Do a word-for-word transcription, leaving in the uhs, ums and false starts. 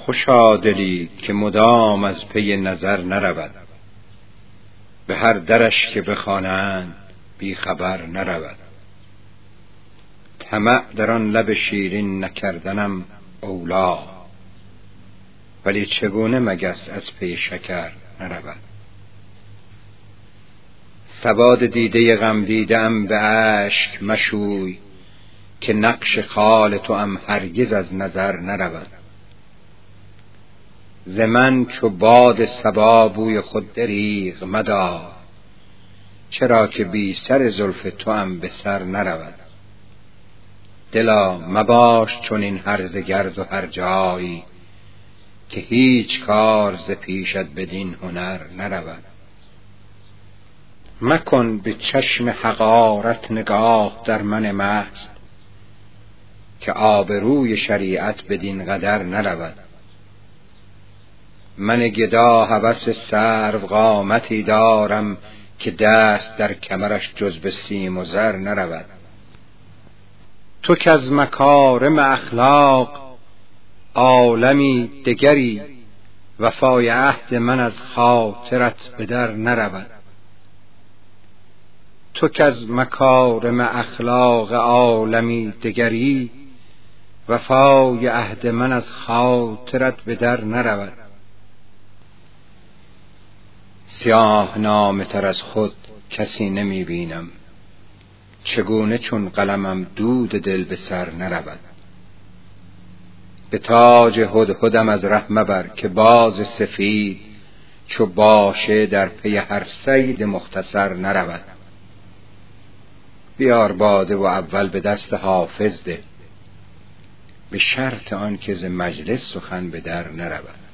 خوشا دلی که مدام از پی نظر نرود، به هر درش که بخوانند بی خبر نرود. طمع در آن لب شیرین نکردنم اولی، ولی چگونه مگس از پی شکر نرود. سواد دیده غم دیدم به اشک مشوی، که نقش خال تو هم هرگز از نظر نرود. ز من چو باد صبا بوی خود دریغ مدار، چرا که بی سر زلف تو هم به سر نرود. دلا مباش چنین هرزه گرد و هر جایی، که هیچ کار ز پیشت بدین هنر نرود. مکن به چشم حقارت نگاه در من مست، که آبروی شریعت بدین قدر نرود. من گدا هوس سرو قامتی دارم، که دست در کمرش جز به سیم و زر نرود. تو که از مکارم اخلاق عالمی دگری، وفای عهد من از خاطرت به در نرود. تو که از مکارم اخلاق عالمی دگری، وفای عهد من از خاطرت به در نرود. سیاه نامه تر از خود کسی نمی بینم، چگونه چون قلمم دود دل به سر نرود. به تاج هدهدم از ره مبر، که باز سفید چو باشه در پی هر صید مختصر نرود. بیار باده و اول به دست حافظ ده، به شرط آن که ز مجلس سخن به در نرود.